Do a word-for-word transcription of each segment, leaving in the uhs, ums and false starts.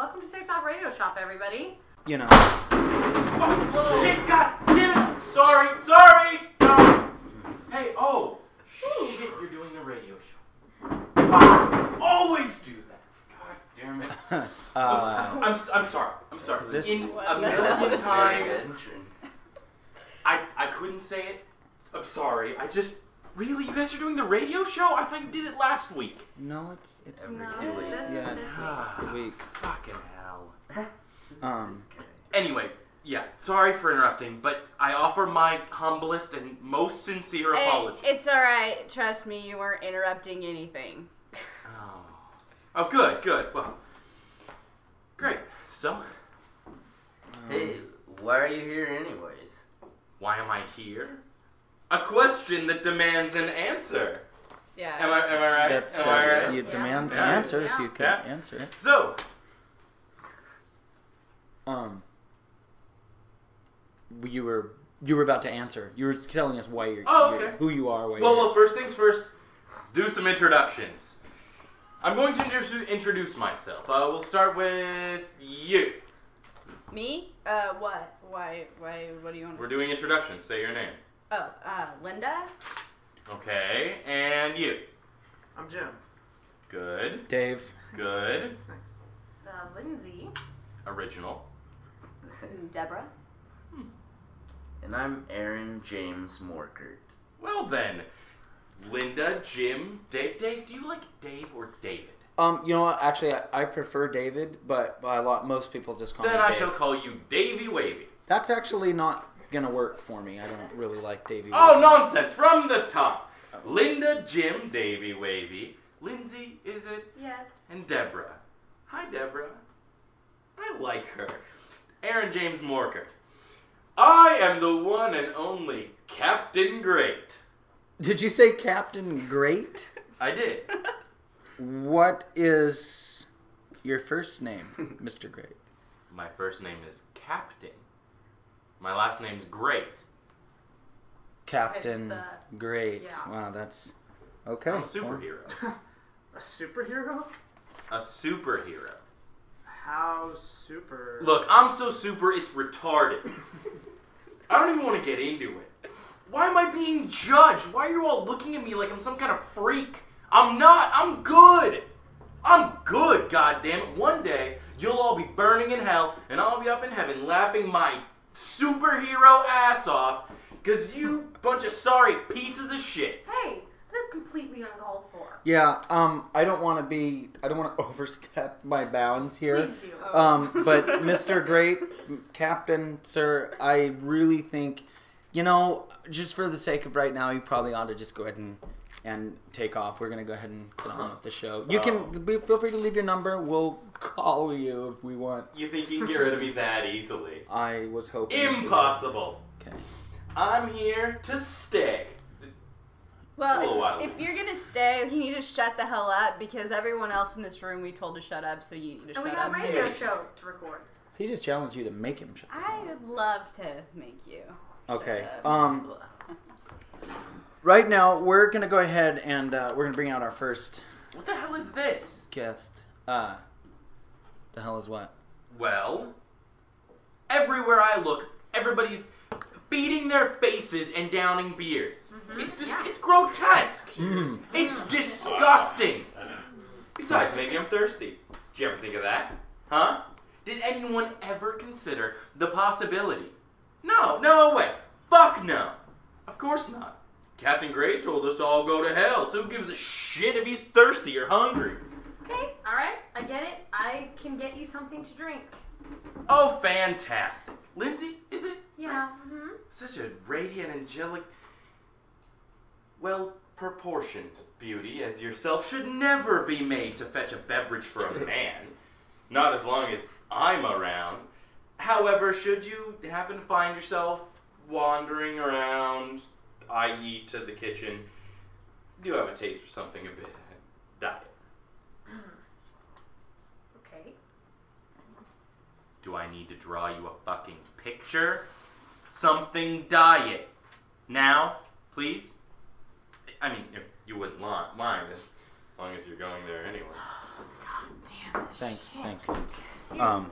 welcome to TikTok Radio Shop, everybody. You know. Oh, shit, god damn it! Sorry, sorry! No. Hey, oh. Shit, you're doing a radio show. Fuck! Always do that. God damn it. uh, oh, I'm, I'm sorry. I'm sorry. Is this... In a million times, I, I couldn't say it. I'm sorry. I just... Really? You guys are doing the radio show? I thought you did it last week. No, it's... it's Every No, two weeks. this- yeah, it's, this- this is the week. Fucking hell. Um, Anyway, yeah, sorry for interrupting, but I offer my humblest and most sincere Hey, apology. it's alright. Trust me, you weren't interrupting anything. Oh. Oh, good, good. Well, great. So, Hey, why are you here anyways? why am I here? A question that demands an answer. Yeah. Am I, am I right? that's, am I that's right? you Yeah. demands an Yeah. answer if you can Yeah. answer it. So, Um, you were you were about to answer. You were telling us why you're, Oh, you're- okay. who you are. Why well, you're well, first things first, let's do some introductions. I'm going to introduce, introduce myself. Uh, we'll start with you. Me? Uh, what? Why? Why? What do you want to We're say? doing introductions. Say your name. Oh, uh, Linda? Okay, and you. I'm Jim. Good, Dave. good. Uh, Lindsay. Original. Deborah? And I'm Aaron James Morkert. Well then, Linda, Jim, Dave. Dave, do you like Dave or David? Um, you know what? Actually, I, I prefer David, but a lot most people just call Then me I Dave. shall call you Davy Wavy. That's actually not gonna work for me. I don't really like Davey. Oh, Wavy. nonsense! From the top. Linda, Jim, Davy Wavy. Lindsay, is it? Yes. And Deborah. Hi, Deborah. I like her. Aaron James Morkert. I am the one and only Captain Great. Did you say Captain Great? I did. What is your first name, Mister Great? My first name is Captain. My last name's Great. Captain It's Great. yeah. Wow, that's okay. I'm a superhero. A superhero? A superhero. How super? Look, I'm so super, it's retarded. I don't even want to get into it. Why am I being judged? Why are you all looking at me like I'm some kind of freak? I'm not. I'm good. I'm good, goddammit. One day, you'll all be burning in hell, and I'll be up in heaven laughing my superhero ass off, because you bunch of sorry pieces of shit. Hey, that's completely uncalled for. Yeah, um, I don't want to be, I don't want to overstep my bounds here. Please do. Um, but Mister Great, Captain, sir, I really think, you know, just for the sake of right now, you probably ought to just go ahead and, and take off. We're going to go ahead and get on with the show. You can, be, feel free to leave your number. We'll call you if we want. You think you can get rid of me that easily? I was hoping. Impossible. Okay. I'm here to stay. A little while. Well, if, if you're gonna stay, you need to shut the hell up because everyone else in this room we told to shut up, so you need to And we shut got up a radio too. show to record. He just challenged you to make him shut I would love to make you. Okay. shut up. Um, right now, we're going to go ahead and uh, we're going to bring out our first What the hell is this? guest. Uh, the hell is what? Well, everywhere I look, everybody's beating their faces and downing beers. It's just, it's grotesque. Mm. It's disgusting. Besides, maybe I'm thirsty. Did you ever think of that? Huh? Did anyone ever consider the possibility? No, no way. Fuck no. Of course not. Captain Gray told us to all go to hell, so who gives a shit if he's thirsty or hungry? Okay, alright, I get it. I can get you something to drink. Oh, fantastic. Lindsay, is it? Yeah. Mm-hmm. Such a radiant, angelic, well-proportioned beauty as yourself should never be made to fetch a beverage for a man. Not as long as I'm around. However, should you happen to find yourself wandering around, that is to the kitchen, do have a taste for something a bit diet. Okay. Do I need to draw you a fucking picture? Something diet. Now, please? I mean, if you wouldn't li- mind, as long as you're going there anyway. God damn it. Thanks, Shit. thanks, Lindsay. Um,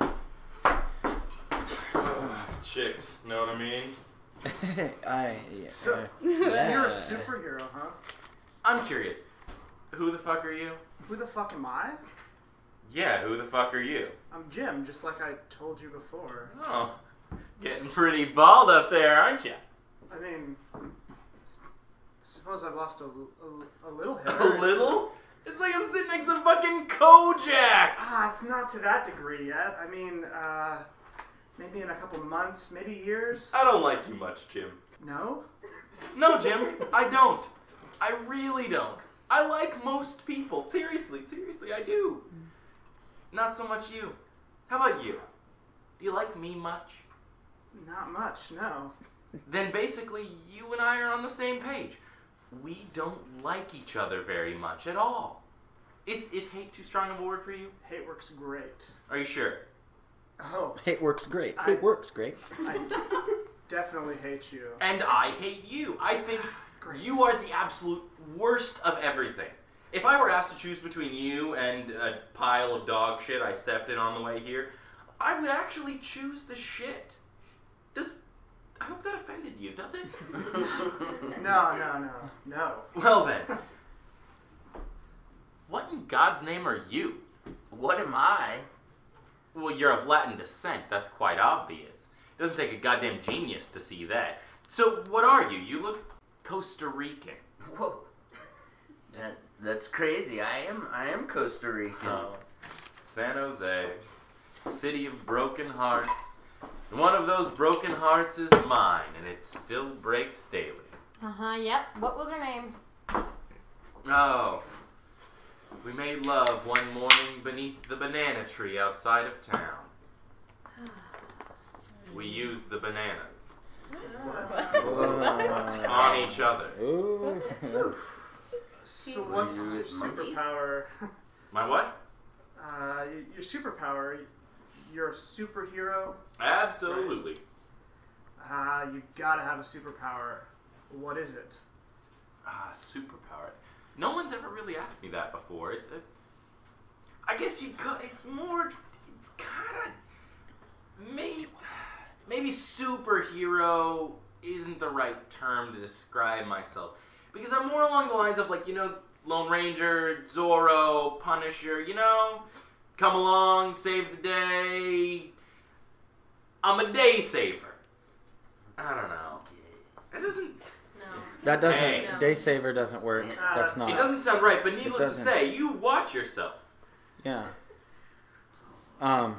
Chicks, know what I mean? I yeah. So, uh, so you're yeah. a superhero, huh? I'm curious. Who the fuck are you? Who the fuck am I? Yeah, who the fuck are you? I'm Jim, just like I told you before. Oh, getting pretty bald up there, aren't you? I mean, s- suppose I've lost a, a, a little hair. A little? It's like I'm sitting next to fucking Kojak! Ah, it's not to that degree yet. I mean, uh, maybe in a couple months, maybe years. I don't like you much, Jim. No? No, Jim, I don't. I really don't. I like most people. Seriously, seriously, I do. Not so much you. How about you? Do you like me much? Not much, no. Then basically, you and I are on the same page. We don't like each other very much at all. Is is hate too strong of a word for you? Hate works great. Are you sure? Oh, Hate works great. I- Hate works great. I definitely hate you. And I hate you. I think Great. you are the absolute worst of everything. If I were asked to choose between you and a pile of dog shit I stepped in on the way here, I would actually choose the shit. Does I hope that offended you, does it? No, no, no, no. Well then. What in God's name are you? What am I? Well, you're of Latin descent, that's quite obvious. It doesn't take a goddamn genius to see that. So, what are you? You look Costa Rican. Whoa. That, that's crazy. I am I am Costa Rican. Oh. San Jose, city of broken hearts. And one of those broken hearts is mine, and it still breaks daily. Uh huh. Yep. What was her name? Oh. We made love one morning beneath the banana tree outside of town. We used the bananas Whoa. on each other. Ooh, that's- So what's You your with monkeys? superpower? My what? Uh, y- your superpower, you're a superhero. Absolutely. Uh, you gotta have a superpower. What is it? Ah, superpower. No one's ever really asked me that before. It's a. I guess you could. It's more. It's kind of. Maybe. Maybe superhero isn't the right term to describe myself. Because I'm more along the lines of, like, you know, Lone Ranger, Zorro, Punisher, you know? Come along, save the day. I'm a day saver. I don't know. It doesn't. No. that doesn't. Hey. Day saver doesn't work. Uh, That's It not. doesn't sound right, but needless to doesn't. say, you watch yourself. Yeah. Um.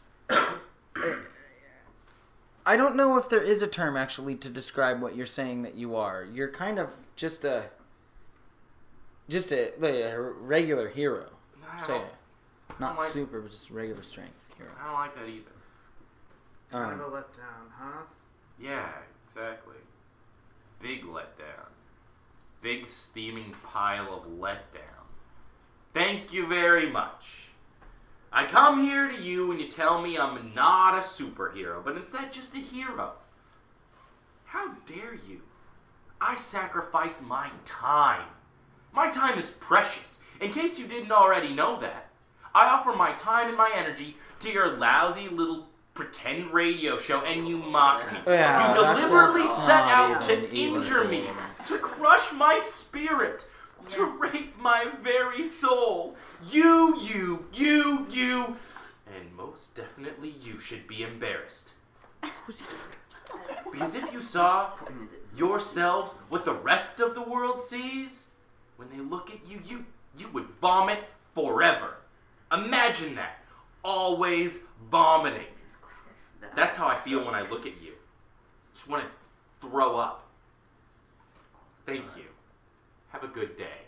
I don't know if there is a term actually to describe what you're saying that you are. You're kind of just a, just a, a regular hero. I Say don't, it. Not like- super, but just regular strength hero. I don't like that either. Kind Um, of a letdown, huh? Yeah, exactly. Big letdown. Big steaming pile of letdown. Thank you very much. I come here to you and you tell me I'm not a superhero, but instead just a hero. How dare you? I sacrifice my time. My time is precious. In case you didn't already know that, I offer my time and my energy to your lousy little pretend radio show, and you mock me. Yeah, you that's deliberately not set out even- to even injure me, close. to crush my spirit, to rape my very soul. You, you, you, you, and most definitely you should be embarrassed. Because if you saw yourselves what the rest of the world sees, when they look at you, you, you would vomit forever. Imagine that. Always vomiting. That's how I feel when I look at you. Just want to throw up. Thank you. Have a good day.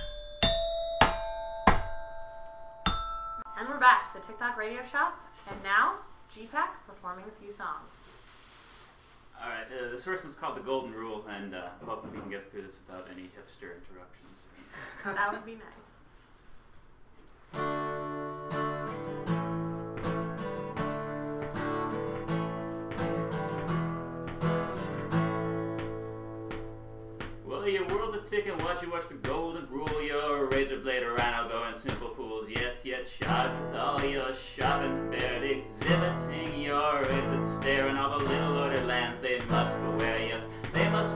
And we're back to the TikTok radio shop. And now, G PAC performing a few songs. Alright, uh, this first one's called The Golden Rule, and uh, I'm hoping we can get through this without any hipster interruptions. That would be nice. Well, your world's a ticking, watch you watch the golden rule. Your razor blade around, I'll go and simple fools. Yes, yet charged with all your shopping's bare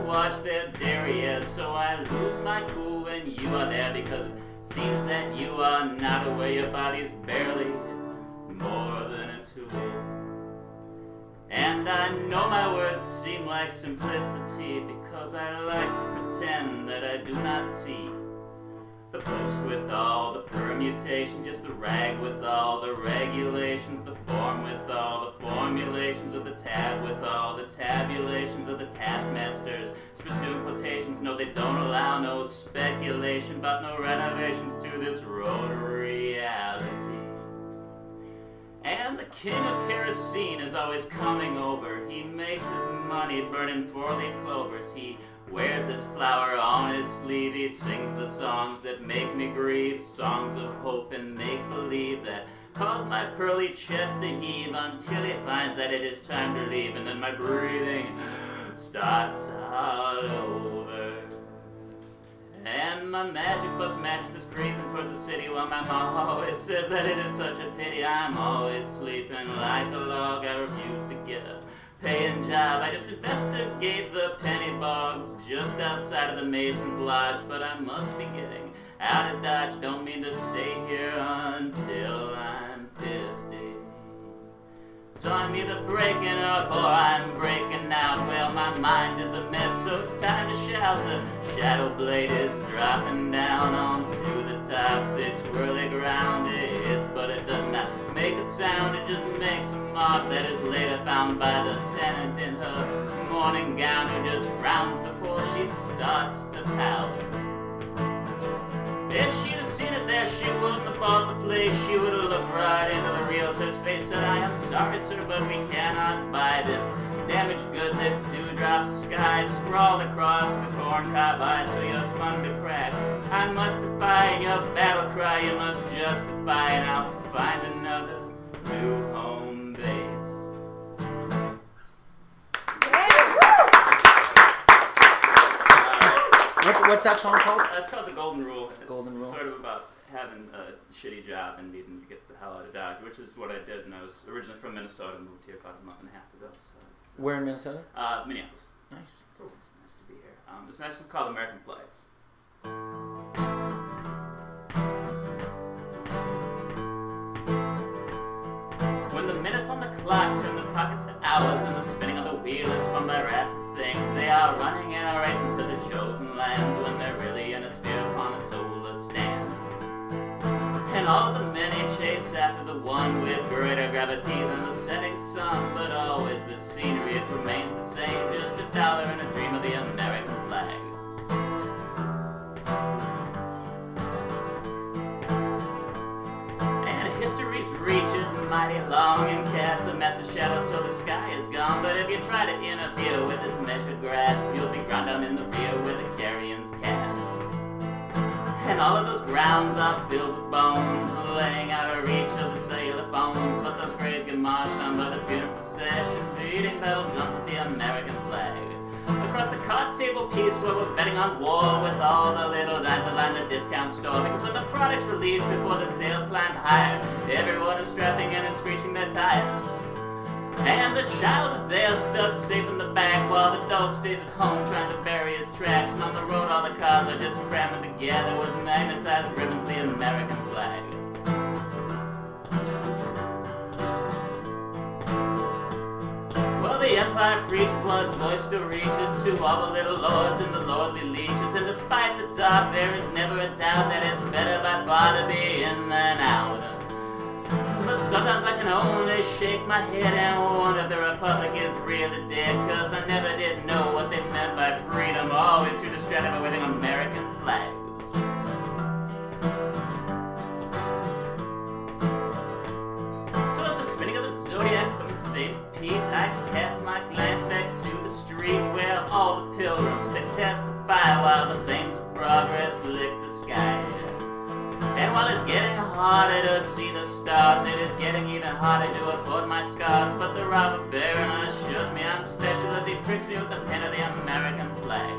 watch their derriere, so I lose my cool when you are there, because it seems that you are not aware. Your body's barely more than a tool. And I know my words seem like simplicity, because I like to pretend that I do not see the post with all the permutations, just the rag with all the regulations, the form with all the formulations, of the tab with all the tabulations of the taskmasters. Spittoon quotations, no, they don't allow no speculation, but no renovations to this road reality. And the king of kerosene is always coming over. He makes his money burning four-leaf clovers. He wears his flower on his sleeve. He sings the songs that make me grieve, songs of hope and make-believe that cause my pearly chest to heave until he finds that it is time to leave, and then my breathing starts all over. And my magic bus mattress is creeping towards the city, while my mom always says that it is such a pity I'm always sleeping like a log. I refuse to get a paying job. I just investigate the penny bogs just outside of the Mason's Lodge, but I must be getting out of Dodge. Don't mean to stay here until I'm fifty. So I'm either breaking up or I'm breaking out. Well, my mind is a mess, so it's time to shout. The shadow blade is dropping down onto the topsy twirly ground. It hits, but it does not make a sound. It just makes a mark that is later found by the tenant in her morning gown, who just frowns before she starts to pout. If she'd have seen it there, she wouldn't have bought the place. She would have looked right into the realtor's face, said, I am sorry, sir, but we cannot buy this damaged goods. This dewdrop sky scrawled across the corncob eye, so you're fun to crack. I must defy your battle cry, you must justify, and I'll find another new home base. What's, what's that song called? That's called The Golden Rule. It's Golden Rule. sort of about having a shitty job and needing to get the hell out of Dodge, which is what I did. And I was originally from Minnesota, moved here about a month and a half ago. So it's, uh, Where in Minnesota? Uh, Minneapolis. Nice. So it's nice to be here. Um, this next one's called American Flags. When the minutes on the clock turn the pockets to hours, and the spinning of the wheel is fun by rest thing, they are running in a race into the chosen lands, when they're really in a sphere upon a solar stand. And all the many chase after the one with greater gravity than the setting sun, but always the scenery, it remains the same, just a dollar and a dream of the American flag. And history's reach is mighty long and casts a massive shadow so the sky is gone, but if you try to interfere with its measured grasp, you'll be ground down in the rear where the carrion's cast. And all of those grounds are filled with bones, laying out of reach of the sailor phones, but those graves get marched on by the funeral procession, beating battle drums with the American flag. Across the card table piece where we're betting on war, with all the little dimes that line the discount store, because when the product's released before the sales climb higher, everyone is strapping in and screeching their tires. And the child is there, stuck safe in the back, while the dog stays at home trying to bury his tracks. And on the road all the cars are just cramming together with magnetized ribbons, the American flag. Well, the empire preaches while its voice still reaches to all the little lords and the lordly lieges. And despite the dark, there is never a doubt that it's better by far to be in than out. But sometimes I can only shake my head and wonder if the Republic is really dead, cause I never did know what they meant by freedom, always too distracted by waving American flags. So at the spinning of the zodiac, some would say repeat, I cast my glance back to the street where all the pilgrims, they testify while the flames of progress lick the sky. And while it's getting harder to see the stars, it is getting even harder to afford my scars. But the robber baron assures me I'm special as he pricks me with the pen of the American flag.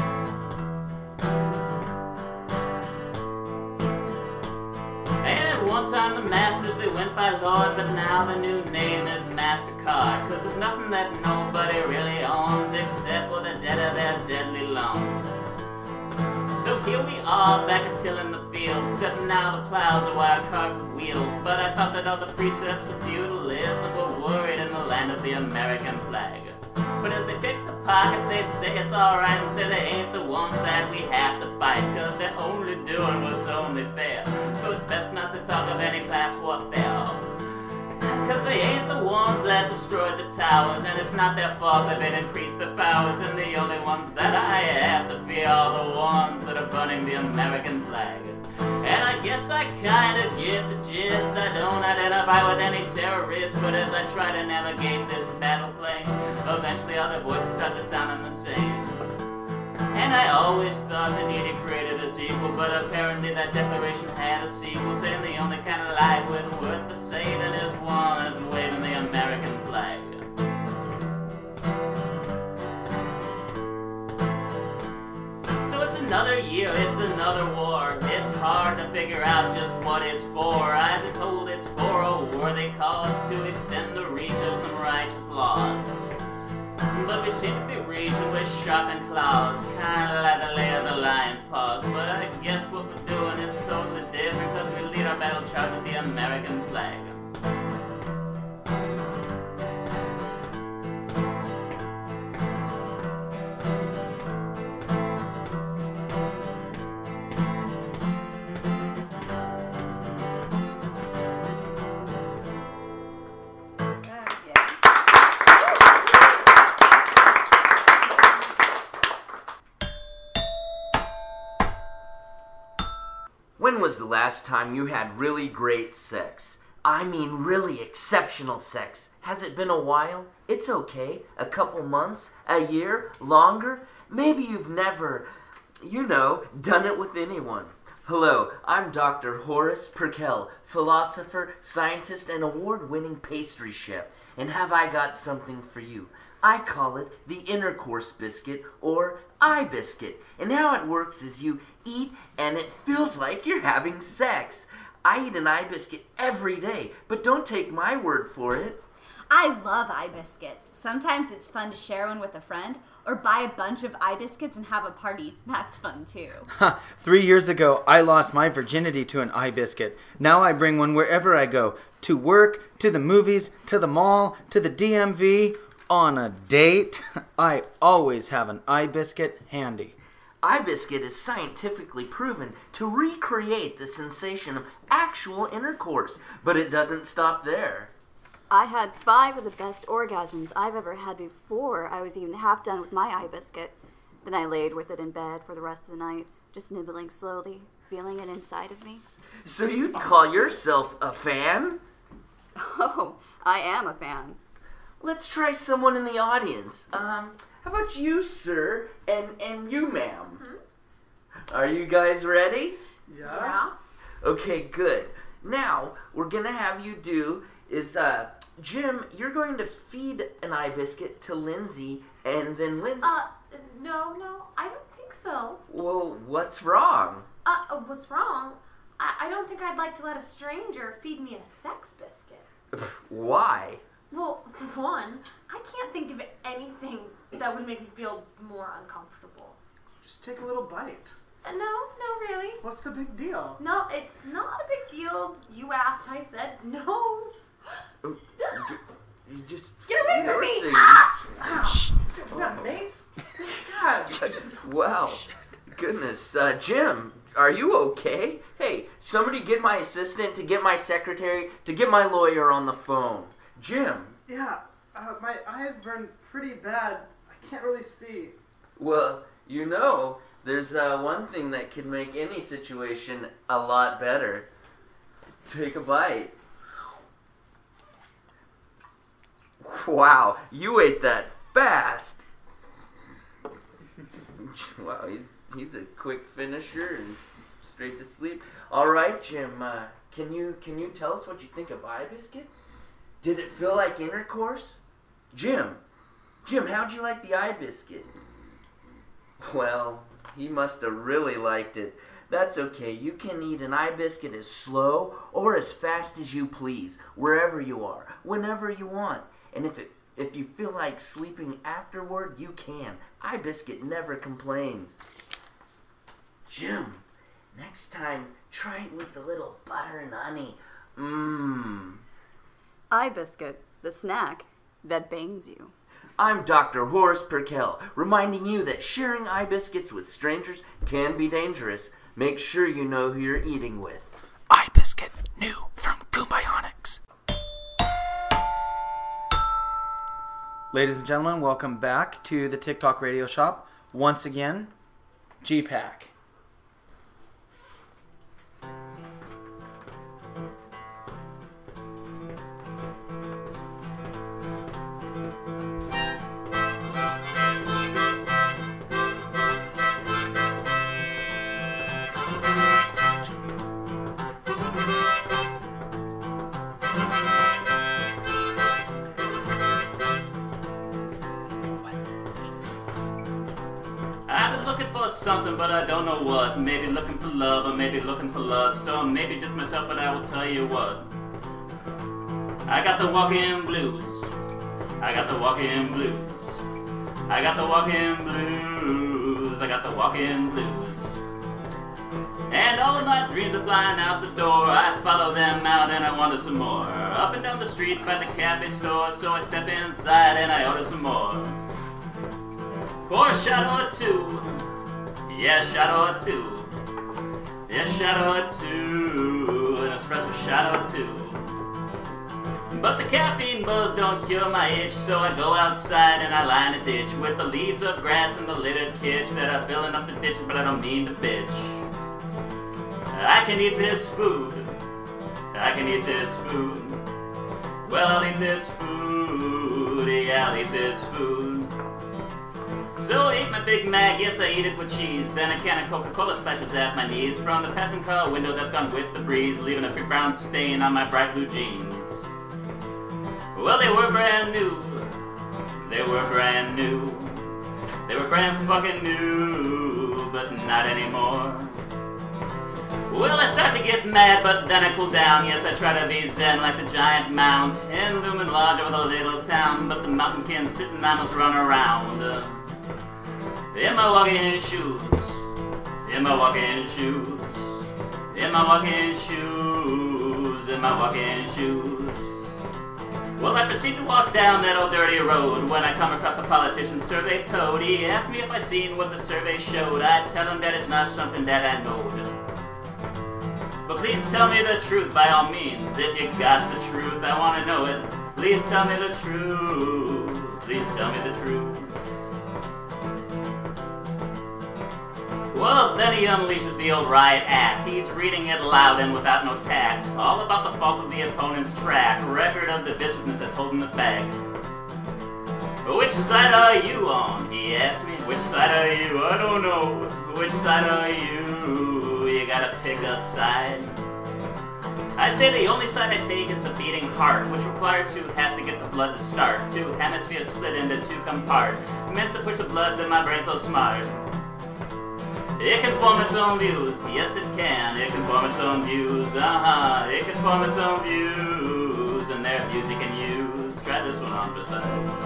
And at One time the masters, they went by Lord, but now the new name is MasterCard. Cause there's nothing that nobody really owns except for the debt of their deadly loans. So here we are, back at tilling the field, setting out the plows, a wire cart with wheels. But I thought that all the precepts of feudalism were worried in the land of the American flag. But as they pick the pockets, they say it's alright, and say they ain't the ones that we have to fight, cause they're only doing what's only fair. So it's best not to talk of any class warfare, cause they ain't the ones that destroyed the towers, and it's not their fault that they'd increased the powers. And the only ones that I have to fear are the ones that are burning the American flag. And I guess I kinda get the gist. I don't identify with any terrorists, but as I try to navigate this battle plane, eventually other voices start to sound in the same. And I always thought the needy created us equal, but apparently that declaration had a sequel, saying the only kind of life worth the saving is one that's waving the American flag. So it's another year, it's another war. It's hard to figure out just what it's for. I've been told it's for a worthy cause, to extend the reach of some righteous laws. But we seem to be reaching with sharpened claws, kinda like the lay of the lion's paws. But I guess what we're doing is totally different, cause we lead our battle charge with the American flag. When was the last time you had really great sex? I mean really exceptional sex. Has it been a while? It's okay. A couple months? A year? Longer? Maybe you've never, you know, done it with anyone. Hello, I'm Doctor Horace Perkel, philosopher, scientist, and award-winning pastry chef. And have I got something for you? I call it the intercourse biscuit, or eye biscuit. And how it works is you eat and it feels like you're having sex. I eat an eye biscuit every day, but don't take my word for it. I love eye biscuits. Sometimes it's fun to share one with a friend, or buy a bunch of eye biscuits and have a party. That's fun too. Ha, three years ago, I lost my virginity to an eye biscuit. Now I bring one wherever I go. To work, to the movies, to the mall, to the D M V. On a date, I always have an eye biscuit handy. Eye biscuit is scientifically proven to recreate the sensation of actual intercourse, but it doesn't stop there. I had five of the best orgasms I've ever had before I was even half done with my eye biscuit. Then I laid with it in bed for the rest of the night, just nibbling slowly, feeling it inside of me. So you'd call yourself a fan? Oh, I am a fan. Let's try someone in the audience. Um, how about you, sir, and, and you, ma'am? Mm-hmm. Are you guys ready? Yeah. Yeah. Okay, good. Now, we're gonna have you do is, uh, Jim, you're going to feed an eye biscuit to Lindsay, and then Lindsay... Uh, no, no, I don't think so. Well, what's wrong? Uh, uh, what's wrong? I, I don't think I'd like to let a stranger feed me a sex biscuit. Why? Well, for one, I can't think of anything that would make me feel more uncomfortable. Just take a little bite. Uh, no, no, really. What's the big deal? No, it's not a big deal. You asked, I said no. You you just... Get away from me! forcing- Ah! Is that mace? God. Wow. Goodness. Uh, Jim, are you okay? Hey, somebody get my assistant, to get my secretary, to get my lawyer on the phone. Jim. Yeah, uh, my eyes burn pretty bad. I can't really see. Well, you know, there's uh, one thing that can make any situation a lot better. Take a bite. Wow, you ate that fast. Wow, he, he's a quick finisher and straight to sleep. All right, Jim, uh, can you can you tell us what you think of eye biscuit? Did it feel like intercourse? Jim, Jim, how'd you like the eye biscuit? Well, he must have really liked it. That's okay. You can eat an eye biscuit as slow or as fast as you please, wherever you are, whenever you want. And if it if you feel like sleeping afterward, you can. Eye biscuit never complains. Jim, next time, try it with a little butter and honey. Mmm. Eye biscuit, the snack that bangs you. I'm Doctor Horace Perkel, reminding you that sharing eye biscuits with strangers can be dangerous. Make sure you know who you're eating with. Eye biscuit, new from Goombionics. Ladies and gentlemen, welcome back to the TikTok Radio Shop. Once again, G-Pack. Something, but I don't know what. Maybe looking for love, or maybe looking for lust, or maybe just myself, but I will tell you what. I got the walk-in blues. I got the walk-in blues. I got the walk-in blues. I got the walk-in blues. And all of my dreams are flying out the door. I follow them out and I wanted some more. Up and down the street by the cafe store, so I step inside and I order some more. Pour a shot or two. Yeah, shot or two. Yeah, shot or two. An espresso shot or two. But the caffeine buzz don't cure my itch, so I go outside and I line a ditch with the leaves of grass and the littered kitch that are filling up the ditches, but I don't mean to bitch. I can eat this food. I can eat this food. Well, I'll eat this food. Yeah, I'll eat this food. So I eat my Big Mac, yes I eat it with cheese. Then a can of Coca-Cola splashes at my knees from the passing car window that's gone with the breeze, leaving a big brown stain on my bright blue jeans. Well, they were brand new. They were brand new. They were brand fucking new, but not anymore. Well, I start to get mad, but then I cool down. Yes, I try to be zen like the giant mountain looming large over the little town, but the mountain can sit and I must run around. In my walking shoes, in my walking shoes, in my walking shoes, in my walking shoes. Well, I proceed to walk down that old dirty road when I come across the politician's survey toad. He asked me if I seen what the survey showed. I tell him that it's not something that I know. But please tell me the truth by all means. If you got the truth, I want to know it. Please tell me the truth. Please tell me the truth. Well, then he unleashes the old riot act. He's reading it loud and without no tact. All about the fault of the opponent's track. Record of divisiveness that's holding us back. Which side are you on? He asked me. Which side are you? I don't know. Which side are you? You gotta pick a side. I say the only side I take is the beating heart, which requires two halves to get the blood to start. Two hemispheres split into two compartments to push the blood to my brain so smart. It can form its own views, yes it can. It can form its own views, uh-huh. It can form its own views, and their views it can use. Try this one on besides.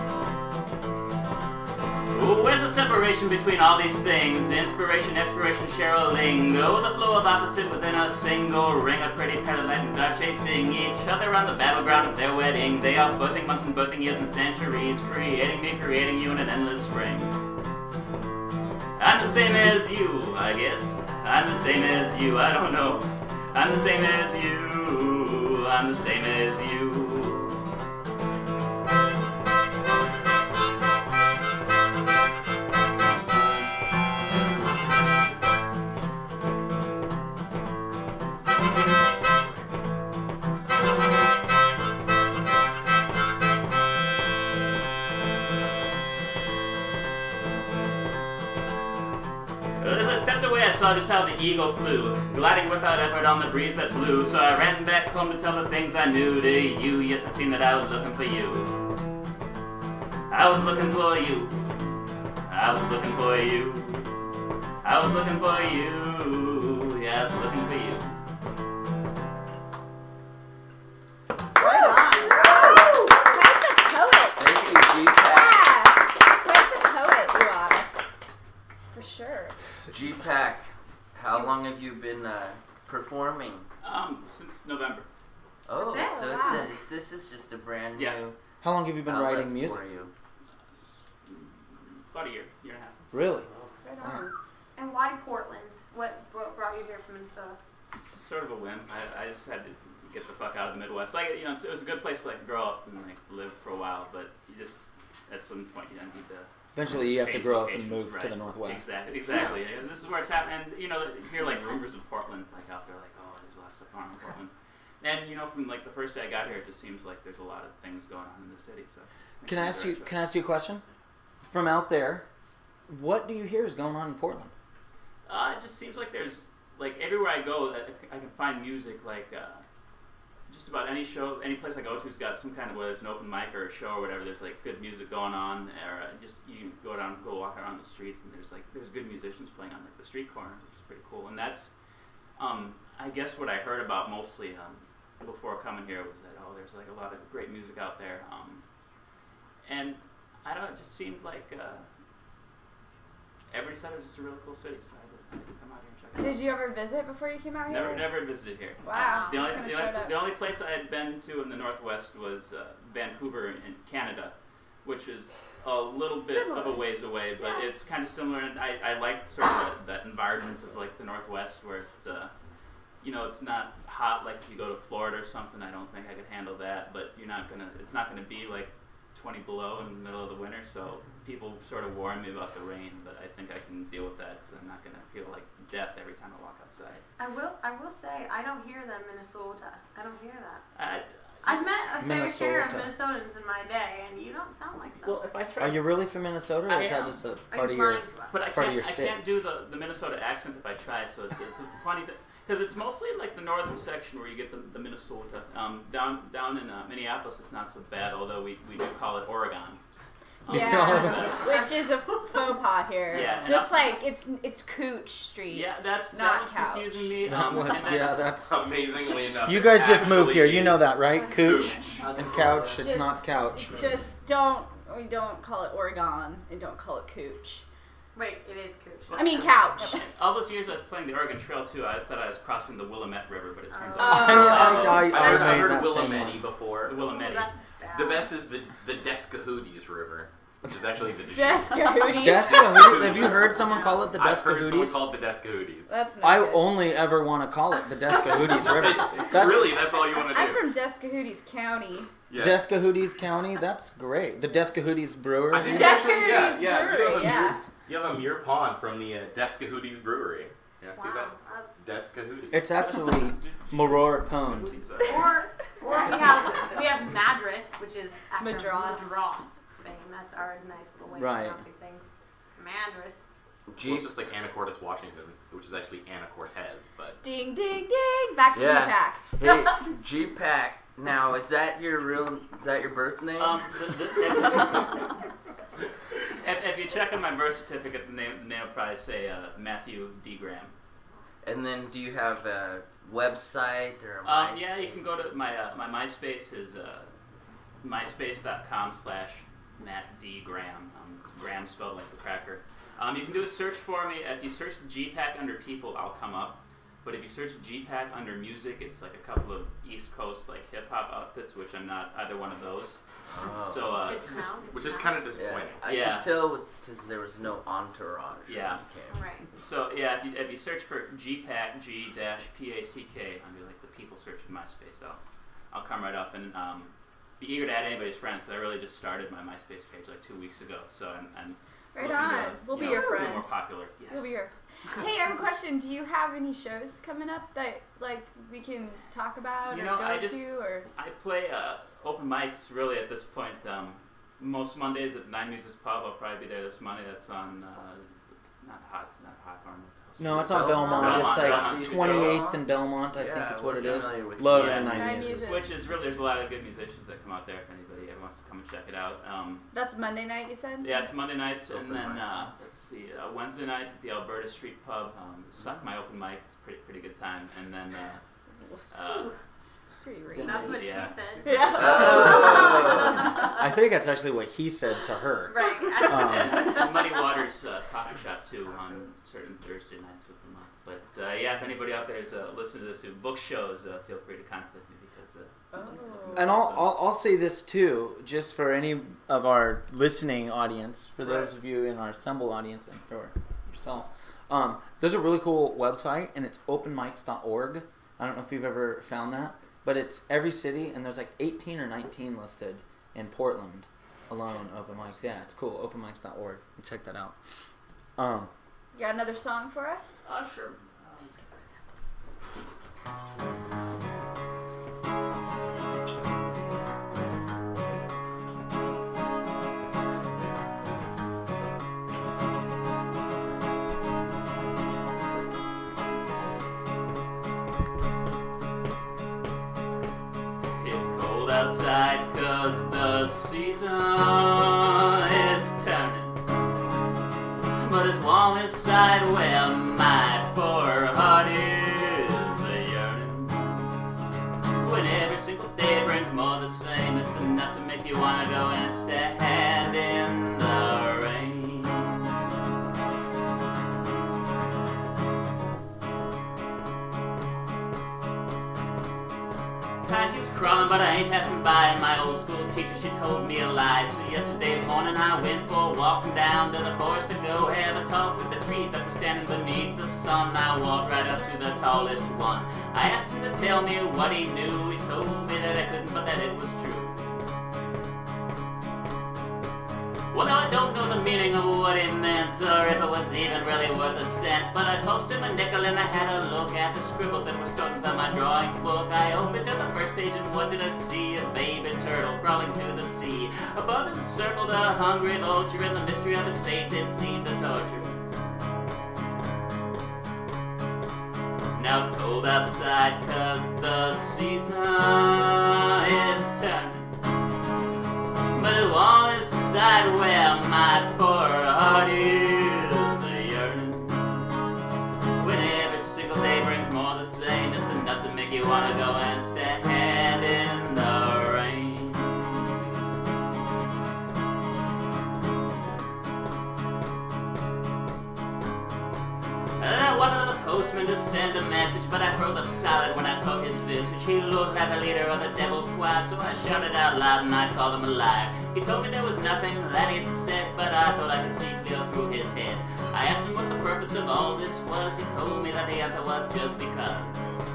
Ooh, where's the separation between all these things? Inspiration, expiration, share a lingo. The flow of opposite within a single ring. A pretty pair of light and dark chasing each other on the battleground of their wedding. They are birthing months and birthing years and centuries, creating me, creating you in an endless string. I'm the same as you, I guess. I'm the same as you, I don't know. I'm the same as you. I'm the same as you. I saw just how the eagle flew, gliding without effort on the breeze that blew. So I ran back home to tell the things I knew to you. Yes, it seemed that I was looking for you. I was looking for you. I was looking for you. I was looking for you. Orgaz looking for you. Right on. Quite the poet. Thank you, G-Pack. Yeah. Quite the poet you are. For sure. G-Pack, how long have you been uh, performing? Um, since November. Oh, That's it? so Wow. it's a, it's, this is just a brand new Yeah. How long have you been outlet writing music? for you. It's about a year, year and a half. Really? Right Wow. on. And why Portland? What bro- brought you here from Minnesota? It's just sort of a whim. I, I just had to get the fuck out of the Midwest. Like, you know, it's, it was a good place to like grow up and like live for a while, but you just at some point you don't need to. Eventually, you have to change grow up and locations, move to right. the northwest. Exactly, exactly. Because this is where it's happening. And you know, you hear like rumors of Portland, like out there, like oh, there's a lot of stuff going on in Portland. And you know, from like the first day I got here, it just seems like there's a lot of things going on in the city. So. Can I ask you? Can I ask you a question? From out there, what do you hear is going on in Portland? Uh, it just seems like there's like everywhere I go, I I can find music. Like uh, just about any show, any place I go to's got some kind of whether it's an open mic or a show or whatever. There's like good music going on, or uh, just you go down, go walk around the streets, and there's like there's good musicians playing on like the street corner, which is pretty cool. And that's, um, I guess what I heard about mostly um, before coming here was that oh, there's like a lot of great music out there, um, and I don't know, it just seemed like. Uh, Everybody said it was just a really cool city, so I had to, I had to come out here and check it out. Did you ever visit before you came out here? Never, never visited here. Wow, The just only, kinda the, showed only, up. the only place I had been to in the Northwest was uh, Vancouver in Canada, which is a little bit Similar. of a ways away, but Yeah. it's kind of similar. And I, I liked sort of that, that environment of like the Northwest, where it's, uh, you know, it's not hot like if you go to Florida or something. I don't think I could handle that, but you're not gonna. It's not gonna be like twenty below in the middle of the winter, so people sort of warn me about the rain, but I think I can deal with that because I'm not going to feel like death every time I walk outside. I will. I will say I don't hear them Minnesota. I don't hear that. I, I've met a fair share of Minnesota. Minnesotans in my day, and you don't sound like them. well, if I try, Are you really from Minnesota, or I is that am. just a Are part you of your? lying to us? but I part of can't. your I shtick? can't do the, the Minnesota accent if I tried. So it's it's a funny thing because it's mostly like the northern section where you get the, the Minnesota. Um, down down in uh, Minneapolis, it's not so bad, although we, we do call it Oregon. Um, Yeah, which is a f- faux pas here. Yeah, Just and I- like it's it's Cooch Street. Yeah, that's Not that was couch. confusing me. That Um, was, and then- yeah, that's. Amazingly enough, You it guys just moved actually here. You know is that, right? Cooch Cooch. and couch. It's Just- not couch. Just don't we don't call it Oregon and don't call it Cooch. Wait, it is Cooch. I mean couch. All those years I was playing the Oregon Trail too, I just thought I was crossing the Willamette River, but it turns Oh. out I, um, I, I, I've I heard, I've made heard that same Willamette one. before. the Oh, Willamette. that's bad. The best is the the Descahooties River, which is actually the Descahooties. Descahooties. Have you heard someone call it the I've heard someone Descahooties? called the Descahooties. That's not I good. only ever want to call it the Descahooties River. That's Really, that's all you want to do. I'm from Descahooties County. yeah. Descahooties County. That's great. The Descahooties Brewery. I think Descahooties yeah, yeah, Brewery, You have, a yeah. Muir, you have a Muir Pond from the uh, Descahooties Brewery. Yeah, see Wow. that? That's... Descahooties. It's actually Marora Pond. Or, or we have we have Madras, which is after Madras. Madras, Spain. That's our nice little way Right. of pronouncing things. Madras. Well, it's just like Anacortes, Washington, which is actually Anacortes, but Ding ding ding. Back to Yeah. G-Pack. Hey, G-Pack. Now, is that your real? Is that your birth name? Um, the, the, if, if you check on my birth certificate, the name, the name will probably say uh, Matthew D. Graham. and then, do you have a website or a Um, MySpace? yeah, you can go to my uh, my MySpace is uh, myspace.com slash Matt D. Graham. Um, it's Graham spelled like the cracker. Um, you can do a search for me. If you search G-Pack under people, I'll come up. But if you search G-Pack under music, it's like a couple of East Coast like hip hop outfits, which I'm not either one of those. Oh. So uh, Good to know. good which to is know. kind of Yeah, disappointing. I Yeah. could tell because there was no entourage. when Yeah. you came. Right. So yeah, if you, if you search for G-Pack, G dash P A C K under like the people search in MySpace, so I'll come right up and um, be eager to add anybody's friend because I really just started my MySpace page like two weeks ago. So I'm, I'm Right looking on. to, We'll you be know, your be friend. more popular. Yes. We'll be your. Hey, I have a question. Do you have any shows coming up that like we can talk about You or know, go I just- to or? I play uh, open mics really at this point. Um, most Mondays at Nine Muses Pub. I'll probably be there this Monday. That's on uh, not hot, not Hawthorne. No, it's on Belmont? Belmont. It's like Belmont. twenty-eighth and Belmont, I Yeah, think is we're what it is. familiar with Love that. the Nine night music. music. Which is really, there's a lot of good musicians that come out there if anybody ever wants to come and check it out. Um, That's Monday night, you said? yeah, it's Monday nights, Open and then mic. uh, let's see, uh, Wednesday night at the Alberta Street Pub. Um, suck my open mic. It's a pretty pretty good time, and then. Uh, uh, It's pretty That's racist. That's what Yeah. she said. Yeah. Oh. I think that's actually what he said to her. Right. and, and Muddy Waters uh, Coffee Shop too on certain Thursday nights of the month. But uh, yeah, if anybody out there is uh, listening to this who book shows, uh, feel free to contact me because. Uh, Oh. And I'll, I'll I'll say this too, just for any of our listening audience, for those Right. of you in our assembled audience, and for yourself. Um, there's a really cool website, and it's open mics dot org. I don't know if you've ever found that, but it's every city, and there's like eighteen or nineteen listed in Portland alone. Open mics, yeah, it's cool. open mics dot org. Check that out. Um, You got another song for us? uh, sure. It's cold outside 'cause the season is turning, but it's warm inside where my poor heart is a yearning. When every single day brings more the same, it's enough to make you wanna go and stand in the rain. Time keeps crawling, but I ain't passing by. And my old school teacher, she told me a lie. So yesterday morning I went for a walking down to the forest to go have a talk with the trees that were standing beneath the sun. I walked right up to the tallest one. I asked him to tell me what he knew. He told me that I couldn't, but that it was true. Well, now I don't know the meaning of what he meant, or if it was even really worth a cent. But I tossed him a nickel and I had a look at the scribble that was starting on my drawing book. I opened up the first page and what did I see? A baby turtle crawling to the sea. Above it circled a hungry vulture, and the mystery of his fate did seem to torture. Now it's cold outside 'cause the season is turning, but it's warm inside where my poor heart is a yearning. When every single day brings more the same, it's enough to make you wanna go and stand in the rain. And then I wanted the postman to send a message, but I froze up solid when I saw his visage. He looked like the leader of the devil's squad, so I shouted out loud and I called him a liar. He told me there was nothing that he'd said, but I thought I could see clear through his head. I asked him what the purpose of all this was. He told me that the answer was just because.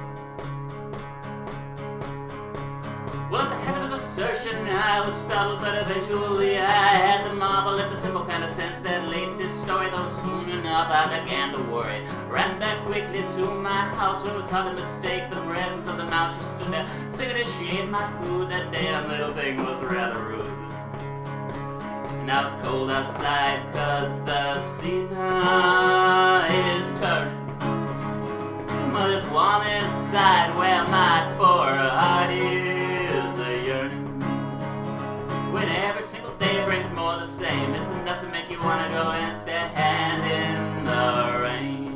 Well, at the head of his assertion, I was startled, but eventually I had to marvel at the simple kind of sense that laced his story. Though soon enough I began to worry. Ran back quickly to my house, where it was hard to mistake the presence of the mouse. She stood there, singing as she ate my food. That damn little thing was rather rude. Now it's cold outside 'cause the season is turning, but it's warm inside where my poor heart is a yearning. When every single day brings more the same, it's enough to make you wanna go and stand in the rain.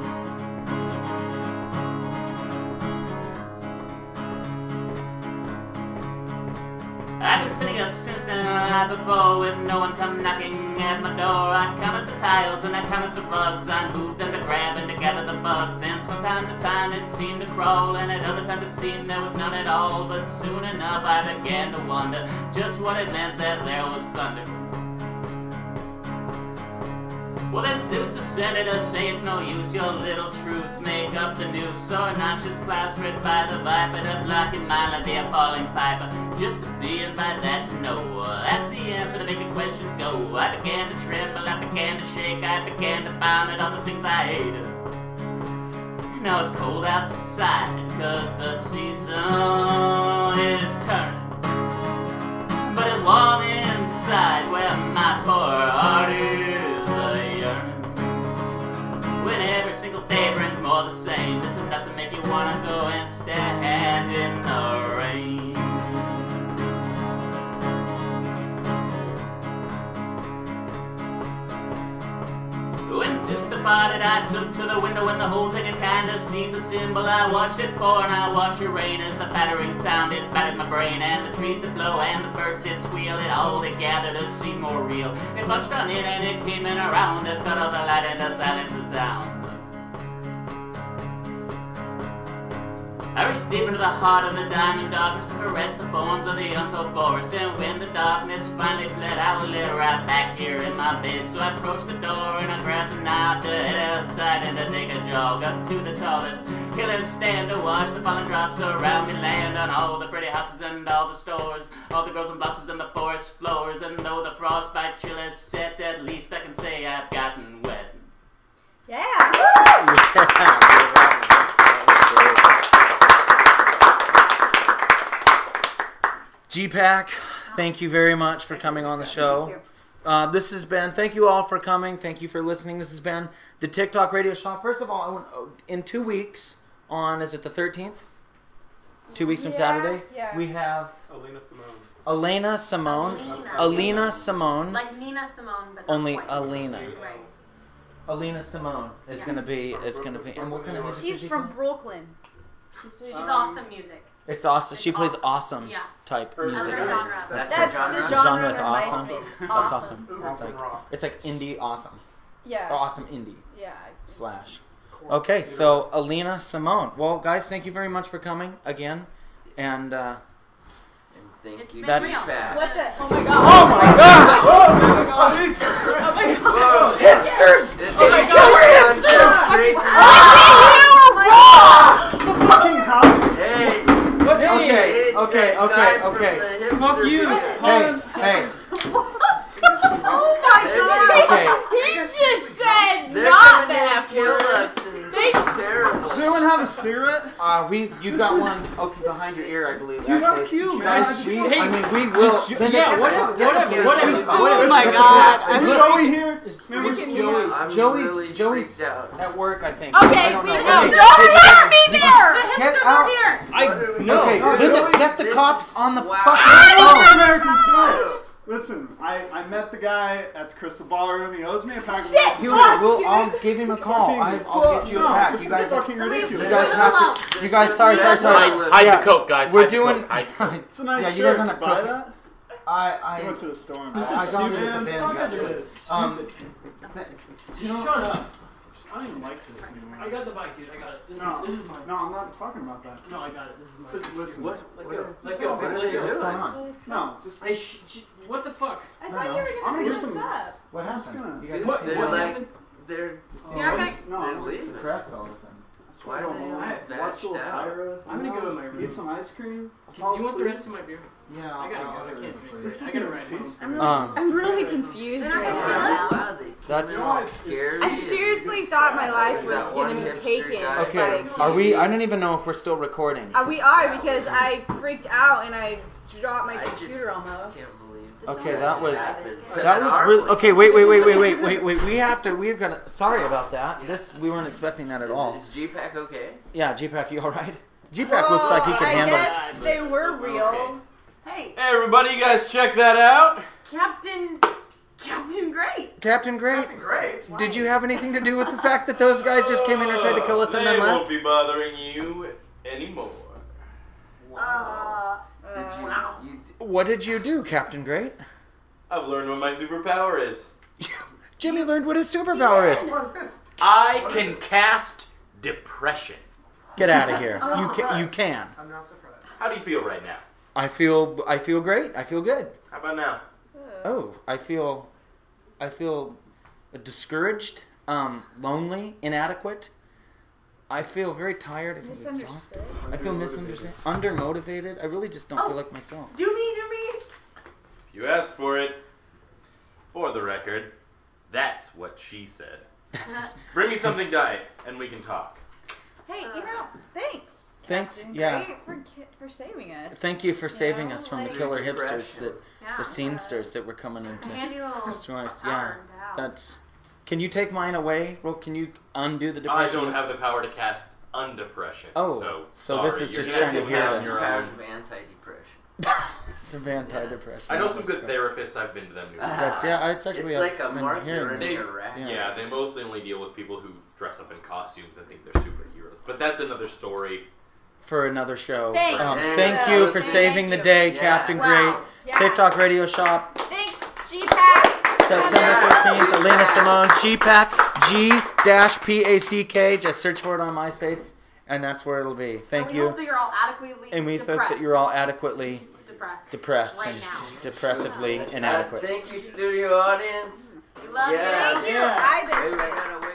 I've been sitting here since the night before, with no one come knocking at my door. I counted the tiles and I counted the bugs. I moved them to grab and to gather the bugs. And from time to time it seemed to crawl, and at other times it seemed there was none at all. But soon enough I began to wonder just what it meant that there was thunder. Well, then Zeus descended to say it's no use, your little truths make up the news. So noxious clouds spread by the viper to block your mind like the appalling piper. Just to be and by that to know, that's the answer to making questions go. I began to tremble, I began to shake, I began to vomit all the things I hated. Now it's cold outside 'cause the season is turning, but it's warm inside where my poor heart is a yearning. When every single spotted, I took to the window and the whole thing it kinda seemed a symbol. I watched it pour and I watched it rain as the battering sound it battered my brain, and the trees did blow and the birds did squeal. It all together to seem more real. It punched on in and it came in around. It cut off the light and it silenced the sound. I reached deep into the heart of the diamond darkness to caress the forms of the untold forest. And when the darkness finally fled, I would lay right back here in my bed. So I approached the door and I grabbed the knife to head outside and to take a jog up to the tallest hill stand to watch the falling drops around me land on all the pretty houses and all the stores, all the groves and blossoms and the forest floors. And though the frostbite chill has set, at least I can say I've gotten wet. Yeah. G-Pack, thank you very much for coming on the show. Uh, this has been, thank you all for coming. Thank you for listening. This has been the TikTok Radio Shop. First of all, I want, in two weeks, on, is it the thirteenth? Two weeks from Yeah, Saturday? yeah. We have Elena Simone. Elena Simone. Alina. Alina Simone. Like Nina Simone, but not Only quite. Alina. Right. Alina Simone is Yeah. going to be, is going to be, and what kind of music She's does she from play? Brooklyn. She's Um, awesome music. It's awesome. She It's plays awesome. awesome Yeah. type Or- music. That's her genre. That's, That's her the genre. genre Genre is of awesome. MySpace. That's Awesome. awesome. Uber It's like, rock. it's like indie awesome. Yeah. Or awesome indie Yeah. slash. Okay, so Alina Simone. Well, guys, thank you very much for coming again. And, uh, And thank It's you, been That's- real. G-Pack. What the? Oh my god. oh my gosh! Oh, Jesus Christ. Whoa. Hipsters! It- Oh my it's God, going hipsters! so crazy. It's a fucking house. Hey, Okay, it's okay, that okay, guy from okay. the hipster Fuck you. video. Hey, hey, Oh my They're god! gonna- He just said They're not coming in that to kill word. us and it's terrible. Does anyone have a cigarette? uh, we, you got one, okay, behind your ear, I believe. Dude, how actually. cute, man. I Guys, just we, want- I mean, we will. Then yeah, they- whatever, Yeah, whatever, yeah, whatever. yeah. Oh Is- my is- god. Is Joey here? Man, Where's what's Joey? I'm Joey's, really Joey's freaked out. at work, I think. Okay, I don't we know. know. Okay, Don't take- touch me there. The Get hipsters out. are here! I no. Okay, No, get, the, Joey, get the this cops is- on the wow. fucking phone. American Sports. Listen, I, I met the guy at the Crystal Ballroom. He owes me a pack of Shit. He'll, Fuck, we'll, dude. I'll give him a call. I, I'll get you a no, pack. This You is guys, fucking ridiculous. you guys have to. You guys, sorry, sorry, Hide- sorry. Hide Yeah, the coke, guys. We're Hide the doing. coke. Hide the coke. It's a nice Yeah, you shirt. guys don't Did have you buy coke. that? I, I I, went to the store. and I, bought I it. got it Man, at the bins fuck actually. this. Um, You know, Shut up. I don't even like this anymore. I got the bike, dude. I got it. This, No, is, this is mine. no, I'm not talking about that. No, I got it. This is mine. So, listen. What? Let What? go. Let Just go. go. What are Let they go. what's doing? going on? No, just. I sh- sh- what the fuck? I No, thought no. you were I'm gonna gonna bring get us some- up. What I'm just happened? gonna- You guys What- see They're what what like, happened? they're, Yeah, okay. No, they're I'm leaving. depressed all of a sudden. Why do they I have watch little vashed out? Tyra. I'm gonna you go know, in my room. Eat some ice cream. Do you want the rest of my beer? Yeah, I gotta I'll- go. I'll I get can't it for drink you. this. I gotta ride home. I'm really, Um, I'm really confused They're not right gonna now. kill Wow, they came That's- in all scary. I seriously thought my life Is was that one gonna be hipster taken. guy? Okay, Like, are we? I don't even know if we're still recording. uh, we are because I freaked out and I dropped my I just computer almost. can't believe Okay, that that was just happened. that was Our really place. okay. Wait, wait, wait, wait, wait, wait, wait. We have to. We've got to. Sorry about that. This we weren't expecting that at Is, all. is G-Pack okay? Yeah, G-Pack, you all right? G-Pack looks like he Well, can I handle it. guess they were real. Hey, Hey, everybody, you guys check that out. Captain. Captain Great! Captain Great, Great. did you have anything to do with the fact that those guys just came in and tried to kill us and They then won't left? be bothering you anymore. Uh. Did you? Wow. you d- What did you do, Captain Great? I've learned what my superpower is. Jimmy learned what his superpower is. I can cast depression. Get out of here. Oh. You can. You can. I'm not surprised. How do you feel right now? I feel. I feel great. I feel good. How about now? Oh, I feel. I feel discouraged, um, lonely, inadequate. I feel very tired. I feel exhausted. Misunderstood. I feel misunderstood, undermotivated. I really just don't Oh. feel like myself. Do me, do me! If you asked for it, for the record, that's what she said. Bring me something diet, and we can talk. Hey, you know, thanks. Thanks, Captain yeah. Great for ki- for saving us. Thank you for You saving know, us from the like- killer Depression. hipsters, that Yeah. the scenesters that were coming It's into. a handy little destroy us. power Yeah, endowed. that's. Can you take mine away? Well, can you undo the I depression? don't have the power to cast undepression. Oh, so, so this sorry, is you're just gonna trying have to to hear have it. your powers own. of anti-depression. Some antidepressant. I know some good therapists. I've been to them. New That's yeah. It's actually It's like a been mark hearing you're that. in a rat. Yeah. Yeah, they mostly only deal with people who dress up in costumes and think they're superheroes. But that's another story. For another show. Thanks. Um, Yeah. thank you for Thank saving the you. day, Yeah. Captain Wow. Great. Yeah. TikTok Radio Shop, Thanks, G-Pack. September fifteenth. Elena Simone, G PAC, G P A C K. Just search for it on MySpace, and that's where it'll be. Thank and we you. hope that you're all adequately And we hope depressed. that you're all adequately depressed. depressed Right and now. depressively Uh, inadequate. thank you, studio audience. We love Yeah. you. Thank you, Maybe I Ibis. gotta